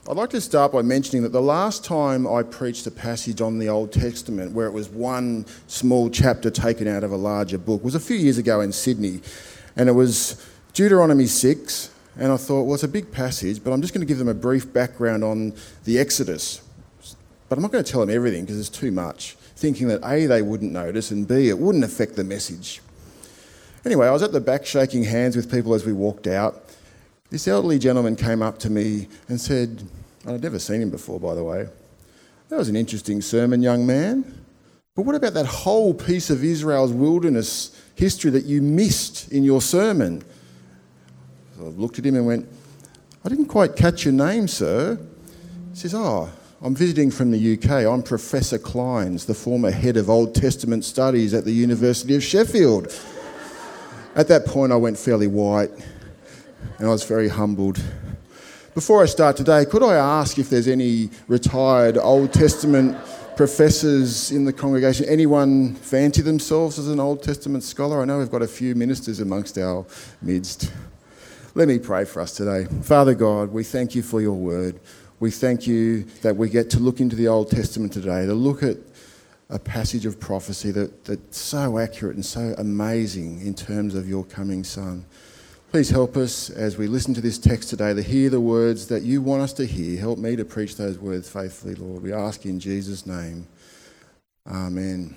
I'd like to start by mentioning that the last time I preached a passage on the Old Testament where it was one small chapter taken out of a larger book was a few years ago in Sydney, and it was Deuteronomy 6, and I thought, well, it's a big passage, but I'm just going to give them a brief background on the Exodus. But I'm not going to tell them everything because it's too much, thinking that A, they wouldn't notice, and B, it wouldn't affect the message. Anyway, I was at the back shaking hands with people as we walked out. This elderly gentleman came up to me and said, I'd never seen him before, by the way, "That was an interesting sermon, young man. But what about that whole piece of Israel's wilderness history that you missed in your sermon?" So I looked at him and went, "I didn't quite catch your name, sir." He says, "Oh, I'm visiting from the UK. I'm Professor Kleins, the former head of Old Testament studies at the University of Sheffield." At that point, I went fairly white, and I was very humbled. Before I start today, could I ask if there's any retired Old Testament professors in the congregation? Anyone fancy themselves as an Old Testament scholar? I know we've got a few ministers amongst our midst. Let me pray for us today. Father God, we thank you for your word. We thank you that we get to look into the Old Testament today, to look at a passage of prophecy that's so accurate and so amazing in terms of your coming Son. Please help us as we listen to this text today to hear the words that you want us to hear. Help me to preach those words faithfully, Lord. We ask in Jesus' name. Amen.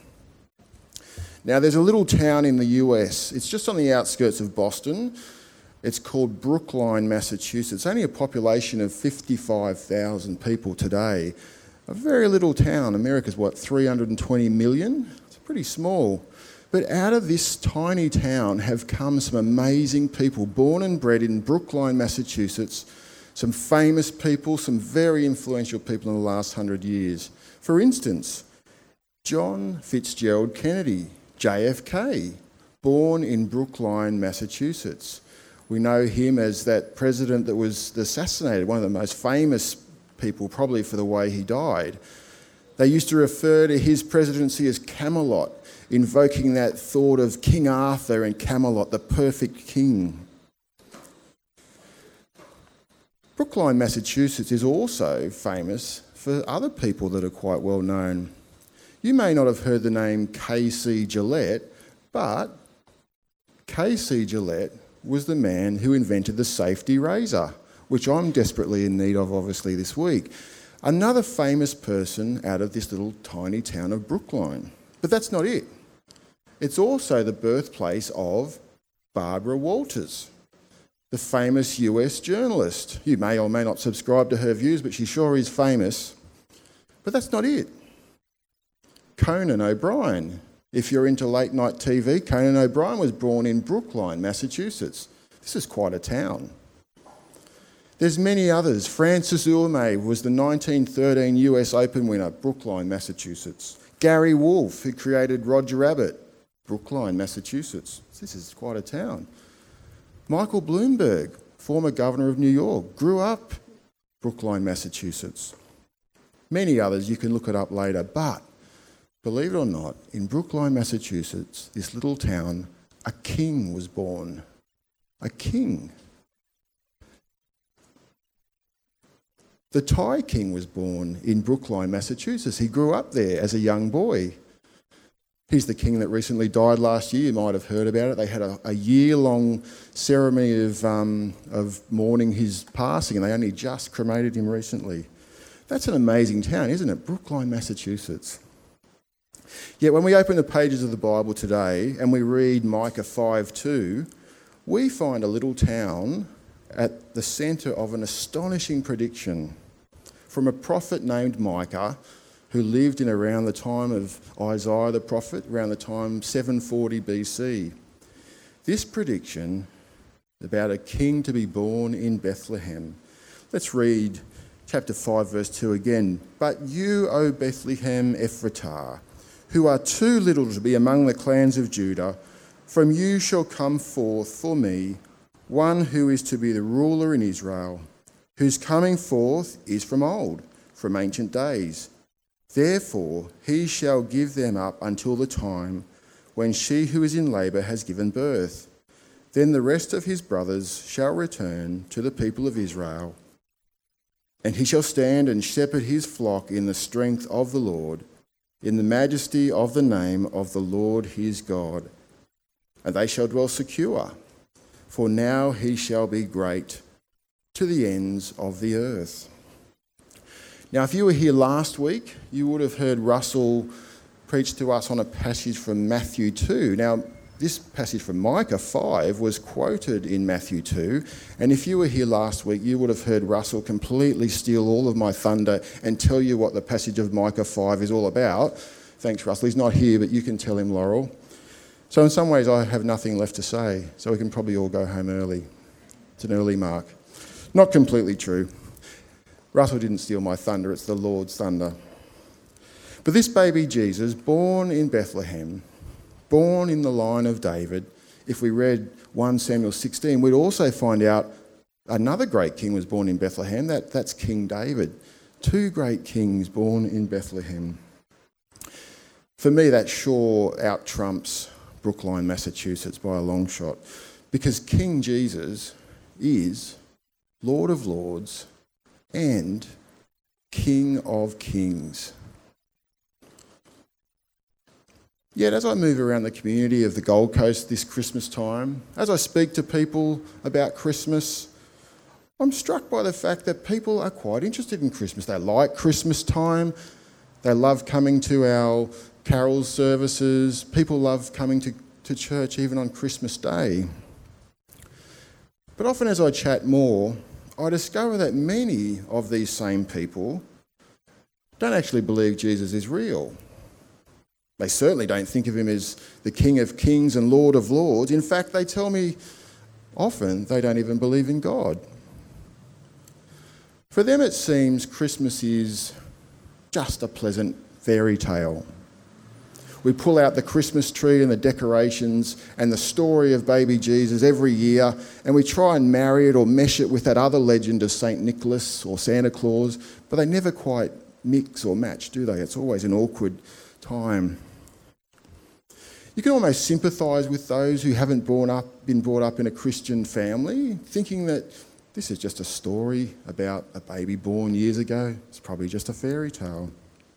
Now, there's a little town in the US. It's just on the outskirts of Boston. It's called Brookline, Massachusetts. Only a population of 55,000 people today. A very little town. America's, 320 million? It's pretty small. But out of this tiny town have come some amazing people, born and bred in Brookline, Massachusetts, some famous people, some very influential people in the last 100 years. For instance, John Fitzgerald Kennedy, JFK, born in Brookline, Massachusetts. We know him as that president that was assassinated, one of the most famous people probably for the way he died. They used to refer to his presidency as Camelot, invoking that thought of King Arthur and Camelot, the perfect king. Brookline, Massachusetts is also famous for other people that are quite well known. You may not have heard the name K.C. Gillette, but K.C. Gillette was the man who invented the safety razor, which I'm desperately in need of, obviously, this week. Another famous person out of this little tiny town of Brookline. But that's not it. It's also the birthplace of Barbara Walters, the famous US journalist. You may or may not subscribe to her views, but she sure is famous. But that's not it. Conan O'Brien. If you're into late night TV, Conan O'Brien was born in Brookline, Massachusetts. This is quite a town. There's many others. Francis Ouimet was the 1913 US Open winner, Brookline, Massachusetts. Gary Wolfe, who created Roger Rabbit, Brookline, Massachusetts. This is quite a town. Michael Bloomberg, former governor of New York, grew up Brookline, Massachusetts. Many others, you can look it up later, but believe it or not, in Brookline, Massachusetts, this little town, a king was born. A king. The Thai king was born in Brookline, Massachusetts. He grew up there as a young boy. He's the king that recently died last year. You might have heard about it. They had a year-long ceremony of mourning his passing, and they only just cremated him recently. That's an amazing town, isn't it? Brookline, Massachusetts. Yet when we open the pages of the Bible today and we read Micah 5:2, we find a little town at the centre of an astonishing prediction from a prophet named Micah, who lived in around the time of Isaiah the prophet, around the time 740 BC. This prediction about a king to be born in Bethlehem. Let's read chapter 5, verse 2 again. "But you, O Bethlehem Ephratah, who are too little to be among the clans of Judah, from you shall come forth for me one who is to be the ruler in Israel, whose coming forth is from old, from ancient days. Therefore he shall give them up until the time when she who is in labour has given birth. Then the rest of his brothers shall return to the people of Israel, And he shall stand and shepherd his flock in the strength of the Lord, in the majesty of the name of the Lord his God. And they shall dwell secure, for now he shall be great to the ends of the earth. Now, if you were here last week, you would have heard Russell preach to us on a passage from Matthew 2. Now, this passage from Micah 5 was quoted in Matthew 2, and if you were here last week, you would have heard Russell completely steal all of my thunder and tell you what the passage of Micah 5 is all about. Thanks, Russell. He's not here, but you can tell him, Laurel. So in some ways, I have nothing left to say, so we can probably all go home early. It's an early mark. Not completely true. Russell didn't steal my thunder, it's the Lord's thunder. But this baby Jesus, born in Bethlehem, born in the line of David, if we read 1 Samuel 16, we'd also find out another great king was born in Bethlehem. That's King David. Two great kings born in Bethlehem. For me, that sure out-trumps Brookline, Massachusetts by a long shot, because King Jesus is Lord of Lords and King of Kings. Yet as I move around the community of the Gold Coast this Christmas time, as I speak to people about Christmas, I'm struck by the fact that people are quite interested in Christmas. They like Christmas time. They love coming to our carol services. People love coming to church even on Christmas Day. But often as I chat more, I discover that many of these same people don't actually believe Jesus is real. They certainly don't think of him as the King of Kings and Lord of Lords. In fact, they tell me often they don't even believe in God. For them, it seems Christmas is just a pleasant fairy tale. We pull out the Christmas tree and the decorations and the story of baby Jesus every year, and we try and marry it or mesh it with that other legend of St. Nicholas or Santa Claus, but they never quite mix or match, do they? It's always an awkward time. You can almost sympathise with those who haven't been brought up in a Christian family, thinking that this is just a story about a baby born years ago. It's probably just a fairy tale.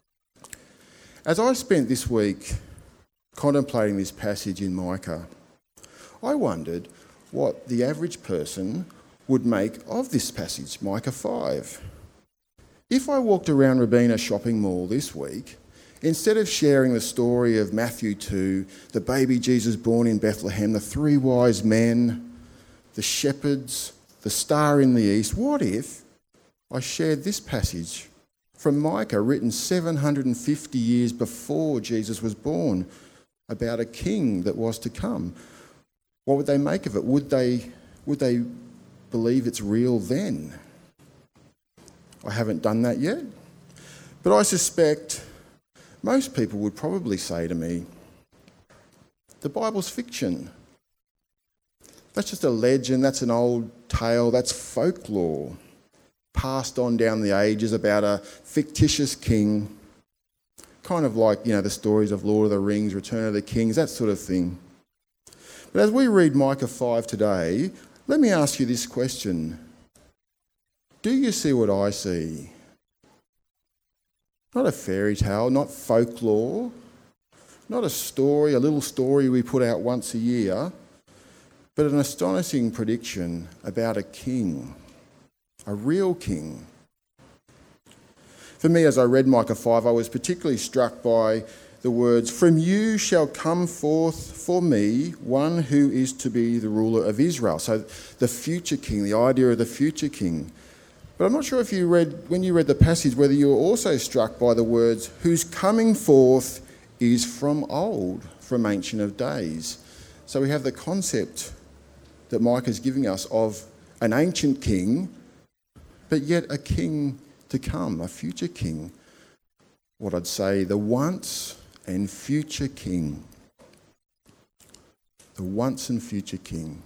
As I spent this week contemplating this passage in Micah, I wondered what the average person would make of this passage, Micah 5. If I walked around Robina Shopping Mall this week, instead of sharing the story of Matthew 2, the baby Jesus born in Bethlehem, the three wise men, the shepherds, the star in the east, what if I shared this passage from Micah, written 750 years before Jesus was born, about a king that was to come? What would they make of it? Would they believe it's real then? I haven't done that yet, but I suspect most people would probably say to me, the Bible's fiction. That's just a legend, that's an old tale, that's folklore, passed on down the ages about a fictitious king, kind of like, the stories of Lord of the Rings, Return of the Kings, that sort of thing. But as we read Micah 5 today, let me ask you this question. Do you see what I see? Not a fairy tale, not folklore, not a story, a little story we put out once a year, but an astonishing prediction about a king, a real king. For me, as I read Micah 5, I was particularly struck by the words, "From you shall come forth for me one who is to be the ruler of Israel." So the future king, the idea of the future king. But I'm not sure if when you read the passage, whether you were also struck by the words, "whose coming forth is from old, from ancient of days." So we have the concept that Micah is giving us of an ancient king, but yet a king to come, a future king. What I'd say, the once and future king. The once and future king.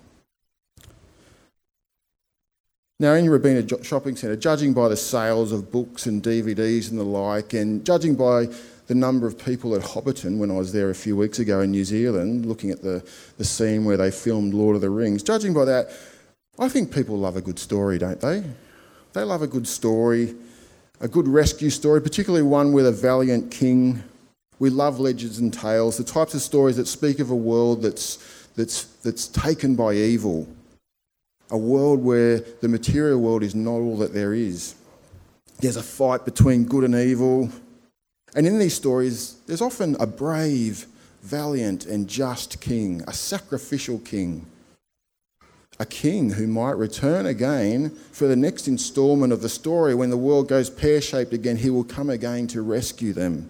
Now, in Robina Shopping Centre, judging by the sales of books and DVDs and the like, and judging by the number of people at Hobbiton when I was there a few weeks ago in New Zealand, looking at the scene where they filmed Lord of the Rings, judging by that, I think people love a good story, don't they? They love a good story, a good rescue story, particularly one with a valiant king. We love legends and tales, the types of stories that speak of a world that's taken by evil, a world where the material world is not all that there is. There's a fight between good and evil. And in these stories, there's often a brave, valiant and just king, a sacrificial king. A king who might return again for the next instalment of the story. When the world goes pear-shaped again, he will come again to rescue them.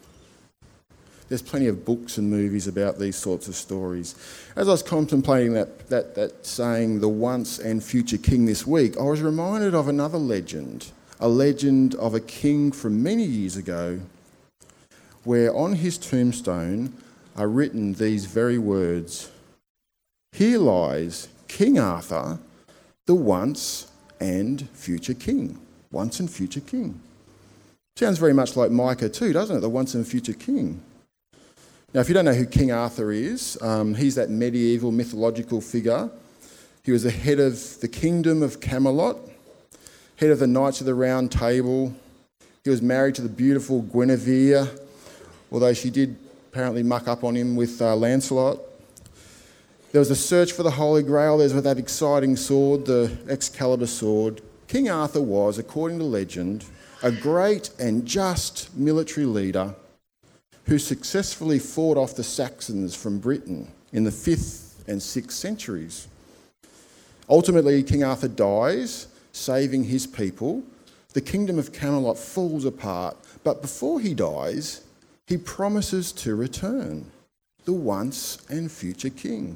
There's plenty of books and movies about these sorts of stories. As I was contemplating that saying, the once and future king this week, I was reminded of another legend, a legend of a king from many years ago, where on his tombstone are written these very words: "Here lies King Arthur, the once and future king." Once and future king. Sounds very much like Micah 2, doesn't it? The once and future king. Now, if you don't know who King Arthur is, he's that medieval mythological figure. He was the head of the kingdom of Camelot, head of the Knights of the Round Table. He was married to the beautiful Guinevere, although she did apparently muck up on him with Lancelot. There was a search for the Holy Grail. There's that exciting sword, the Excalibur sword. King Arthur was, according to legend, a great and just military leader who successfully fought off the Saxons from Britain in the 5th and 6th centuries. Ultimately, King Arthur dies, saving his people. The kingdom of Camelot falls apart, but before he dies, he promises to return, the once and future king.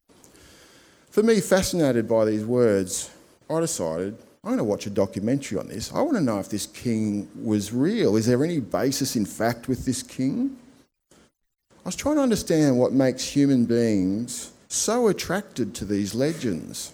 For me, fascinated by these words, I decided I'm going to watch a documentary on this. I want to know if this king was real. Is there any basis in fact with this king? I was trying to understand what makes human beings so attracted to these legends,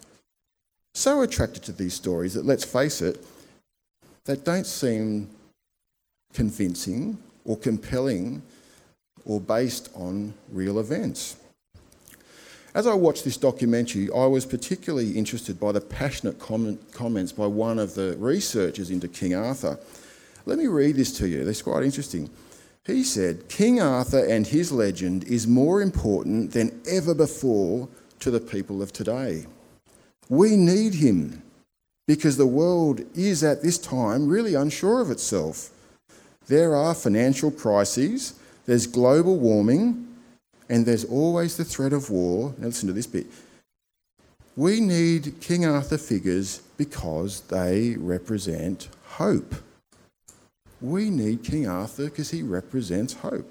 so attracted to these stories that, let's face it, that don't seem convincing or compelling or based on real events. As I watched this documentary, I was particularly interested by the passionate comments by one of the researchers into King Arthur. Let me read this to you. It's quite interesting. He said, "King Arthur and his legend is more important than ever before to the people of today. We need him because the world is at this time really unsure of itself. There are financial crises, there's global warming, and there's always the threat of war." Now listen to this bit. We need King Arthur figures because they represent hope. We need King Arthur because he represents hope.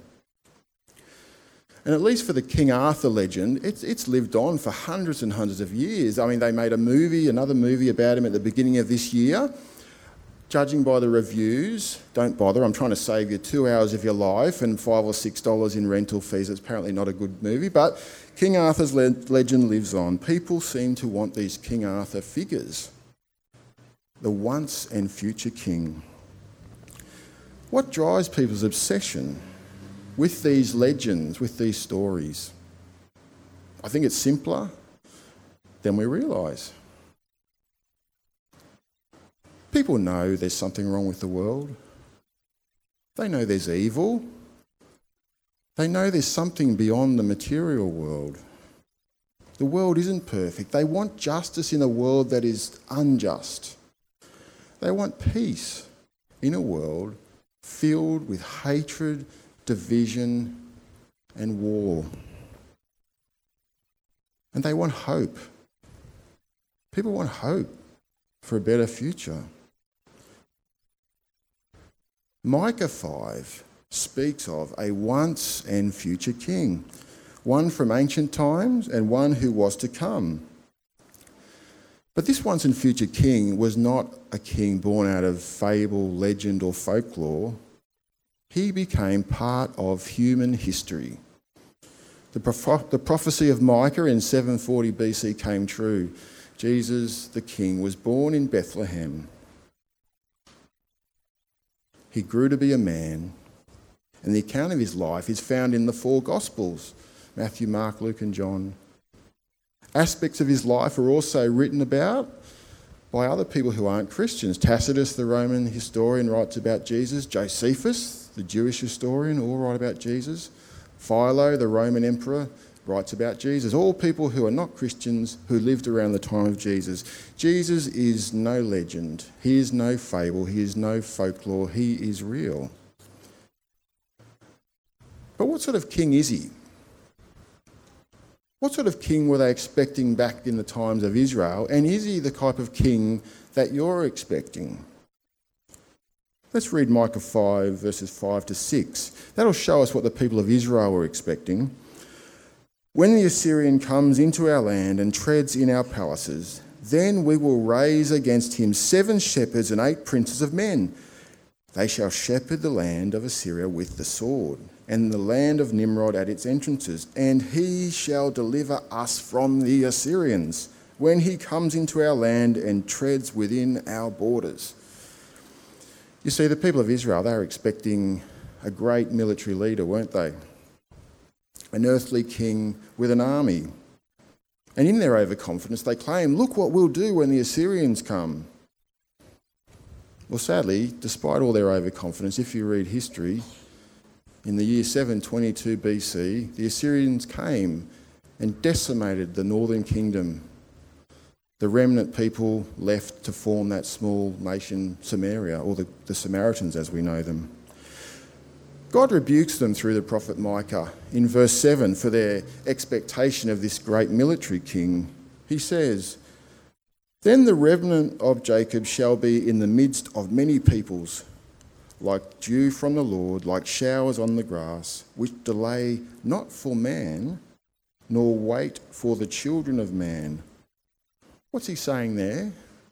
And at least for the King Arthur legend, it's lived on for hundreds and hundreds of years. I mean, they made another movie about him at the beginning of this year. Judging by the reviews, don't bother. I'm trying to save you 2 hours of your life and $5 or $6 in rental fees. It's apparently not a good movie, but King Arthur's legend lives on. People seem to want these King Arthur figures, the once and future king. What drives people's obsession with these legends, with these stories? I think it's simpler than we realise. People know there's something wrong with the world. They know there's evil. They know there's something beyond the material world. The world isn't perfect. They want justice in a world that is unjust. They want peace in a world filled with hatred, division, and war. And they want hope. People want hope for a better future. Micah 5 speaks of a once and future king, one from ancient times and one who was to come. But this once and future king was not a king born out of fable, legend or folklore. He became part of human history. The prophecy of Micah in 740 BC came true. Jesus, the king, was born in Bethlehem. He grew to be a man, and the account of his life is found in the 4 Gospels, Matthew, Mark, Luke and John. Aspects of his life are also written about, by other people who aren't Christians. Tacitus, the Roman historian, writes about Jesus. Josephus, the Jewish historian, all write about Jesus. Philo, the Roman emperor, writes about Jesus. All people who are not Christians who lived around the time of Jesus. Jesus is no legend. He is no fable. He is no folklore. He is real. But what sort of king is he? What sort of king were they expecting back in the times of Israel? And is he the type of king that you're expecting? Let's read Micah 5, verses 5 to 6. That'll show us what the people of Israel were expecting. When the Assyrian comes into our land and treads in our palaces, then we will raise against him 7 shepherds and 8 princes of men. They shall shepherd the land of Assyria with the sword, and the land of Nimrod at its entrances, and he shall deliver us from the Assyrians when he comes into our land and treads within our borders. You see, the people of Israel, they were expecting a great military leader, weren't they? An earthly king with an army. And in their overconfidence, they claim, look what we'll do when the Assyrians come. Well, sadly, despite all their overconfidence, if you read history, in the year 722 BC, the Assyrians came and decimated the northern kingdom. The remnant people left to form that small nation Samaria, or the Samaritans as we know them. God rebukes them through the prophet Micah in verse 7 for their expectation of this great military king. He says, "Then the remnant of Jacob shall be in the midst of many peoples, like dew from the Lord, like showers on the grass, which delay not for man, nor wait for the children of man." What's he saying there?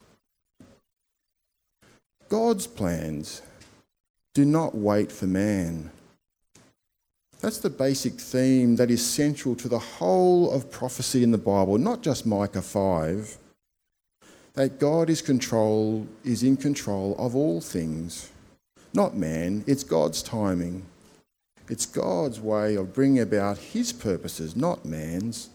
God's plans do not wait for man. That's the basic theme that is central to the whole of prophecy in the Bible, not just Micah 5, that God is in control of all things. Not man, it's God's timing. It's God's way of bringing about his purposes, not man's.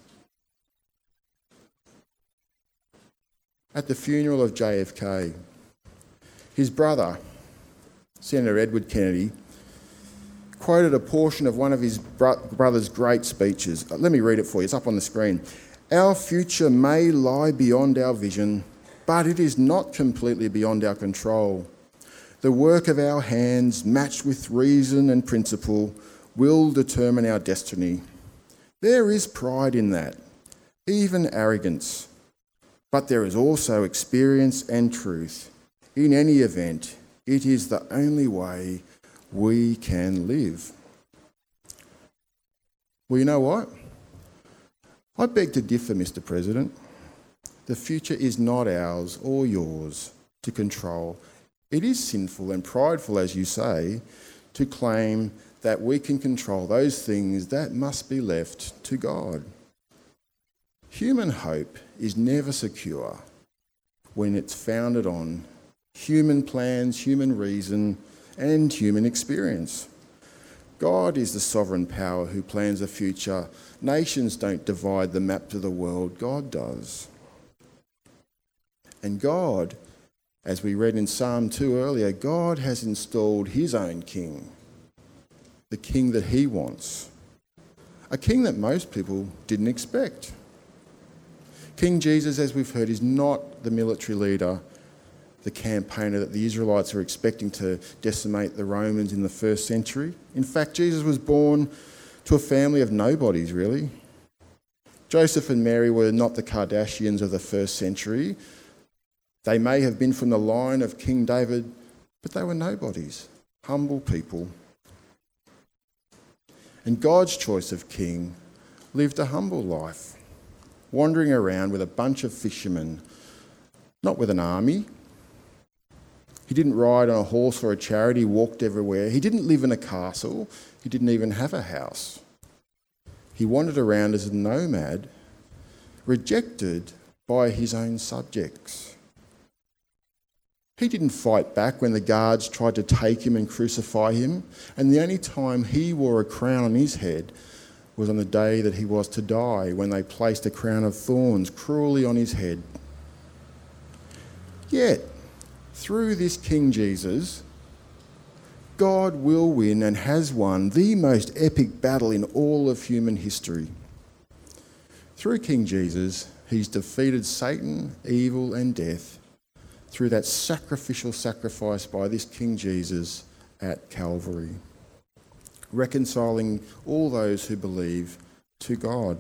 At the funeral of JFK, his brother, Senator Edward Kennedy, quoted a portion of one of his brother's great speeches. Let me read it for you. It's up on the screen. "Our future may lie beyond our vision, but it is not completely beyond our control. The work of our hands, matched with reason and principle, will determine our destiny. There is pride in that, even arrogance. But there is also experience and truth. In any event, it is the only way we can live." Well, you know what? I beg to differ, Mr. President. The future is not ours or yours to control. It is sinful and prideful, as you say, to claim that we can control those things that must be left to God. Human hope is never secure when it's founded on human plans, human reason, and human experience. God is the sovereign power who plans the future. Nations don't divide the map to the world, God does. And God, as we read in Psalm 2 earlier, God has installed his own king, the king that he wants, a king that most people didn't expect. King Jesus, as we've heard, is not the military leader, the campaigner that the Israelites are expecting to decimate the Romans in the first century. In fact, Jesus was born to a family of nobodies, really. Joseph and Mary were not the Kardashians of the first century. They may have been from the line of King David, but they were nobodies, humble people. And God's choice of king lived a humble life, wandering around with a bunch of fishermen, not with an army. He didn't ride on a horse or a chariot, he walked everywhere. He didn't live in a castle, he didn't even have a house. He wandered around as a nomad, rejected by his own subjects. He didn't fight back when the guards tried to take him and crucify him, and the only time he wore a crown on his head was on the day that he was to die, when they placed a crown of thorns cruelly on his head. Yet, through this King Jesus, God will win and has won the most epic battle in all of human history. Through King Jesus, he's defeated Satan, evil and death through that sacrificial sacrifice by this King Jesus at Calvary, reconciling all those who believe to God.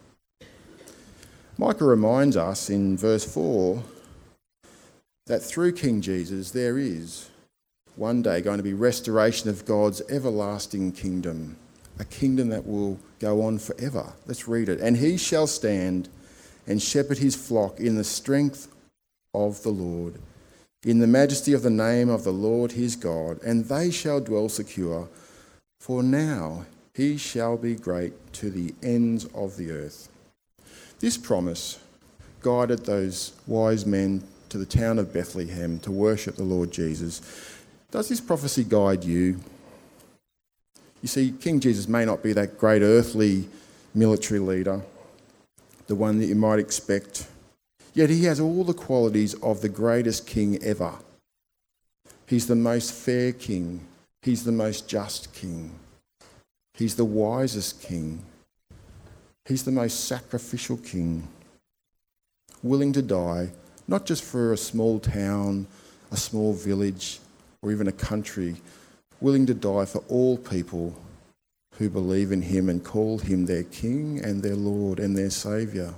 Micah reminds us in verse 4 that through King Jesus there is one day going to be restoration of God's everlasting kingdom, a kingdom that will go on forever. Let's read it. And he shall stand and shepherd his flock in the strength of the Lord, in the majesty of the name of the Lord his God, and they shall dwell secure, for now he shall be great to the ends of the earth. This promise guided those wise men to the town of Bethlehem to worship the Lord Jesus. Does this prophecy guide you? You see, King Jesus may not be that great earthly military leader, the one that you might expect, yet he has all the qualities of the greatest king ever. He's the most fair king. He's the most just king. He's the wisest king. He's the most sacrificial king, willing to die, not just for a small town, a small village, or even a country, willing to die for all people who believe in him and call him their King and their Lord and their Saviour.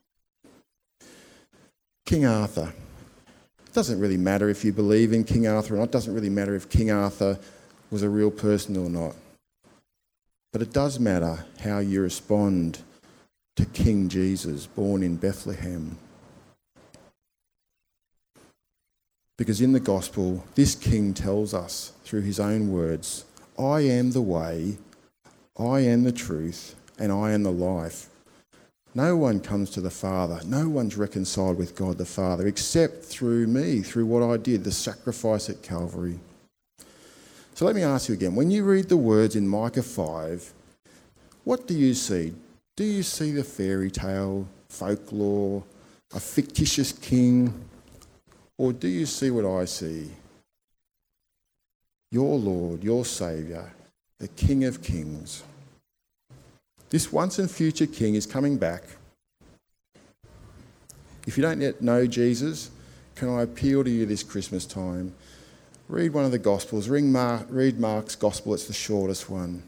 King Arthur. It doesn't really matter if you believe in King Arthur or not. It doesn't really matter if King Arthur was a real person or not. But it does matter how you respond to King Jesus, born in Bethlehem. Because in the gospel, this king tells us through his own words, I am the way, I am the truth, and I am the life. No one comes to the Father, no one's reconciled with God the Father, except through me, through what I did, the sacrifice at Calvary. So let me ask you again, when you read the words in Micah 5, what do you see? Do you see the fairy tale, folklore, a fictitious king? Or do you see what I see? Your Lord, your Saviour, the King of Kings. This once and future King is coming back. If you don't yet know Jesus, can I appeal to you this Christmas time? Read one of the Gospels. Read Mark's Gospel, it's the shortest one.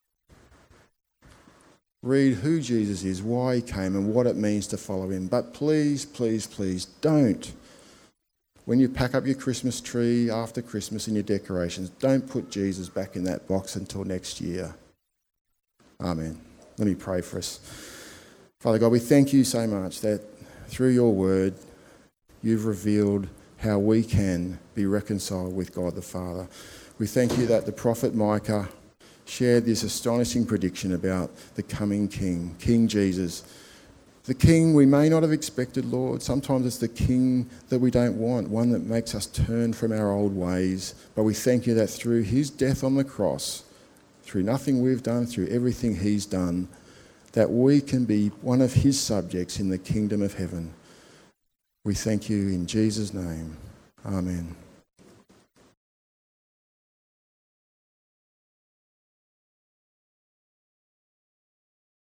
Read who Jesus is, why he came, and what it means to follow him. But please, please, please don't. When you pack up your Christmas tree after Christmas and your decorations, don't put Jesus back in that box until next year. Amen. Let me pray for us. Father God, we thank you so much that through your word, you've revealed how we can be reconciled with God the Father. We thank you that the prophet Micah shared this astonishing prediction about the coming King, King Jesus. The King we may not have expected, Lord. Sometimes it's the King that we don't want, one that makes us turn from our old ways. But we thank you that through his death on the cross, through nothing we've done, through everything he's done, that we can be one of his subjects in the kingdom of heaven. We thank you in Jesus' name. Amen.